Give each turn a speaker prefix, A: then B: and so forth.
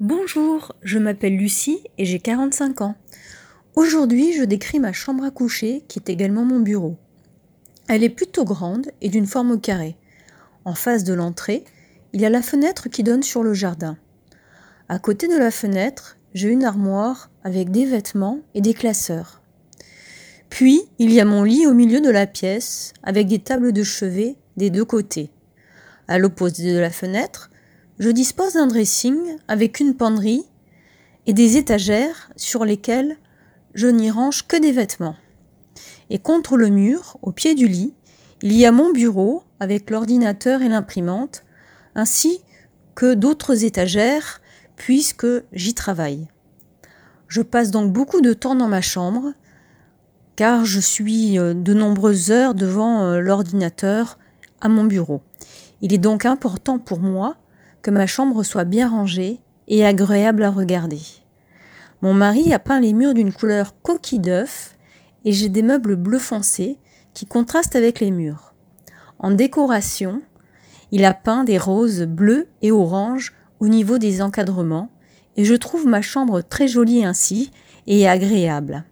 A: Bonjour, je m'appelle Lucie et j'ai 45 ans. Aujourd'hui, je décris ma chambre à coucher qui est également mon bureau. Elle est plutôt grande et d'une forme carrée. En face de l'entrée, il y a la fenêtre qui donne sur le jardin. À côté de la fenêtre, j'ai une armoire avec des vêtements et des classeurs. Puis, il y a mon lit au milieu de la pièce avec des tables de chevet des deux côtés. À l'opposé de la fenêtre, je dispose d'un dressing avec une penderie et des étagères sur lesquelles je n'y range que des vêtements. Et contre le mur, au pied du lit, il y a mon bureau avec l'ordinateur et l'imprimante, ainsi que d'autres étagères puisque j'y travaille. Je passe donc beaucoup de temps dans ma chambre car je suis de nombreuses heures devant l'ordinateur à mon bureau. Il est donc important pour moi que ma chambre soit bien rangée et agréable à regarder. Mon mari a peint les murs d'une couleur coquille d'œuf et j'ai des meubles bleu foncé qui contrastent avec les murs. En décoration, il a peint des roses bleues et oranges au niveau des encadrements et je trouve ma chambre très jolie ainsi et agréable.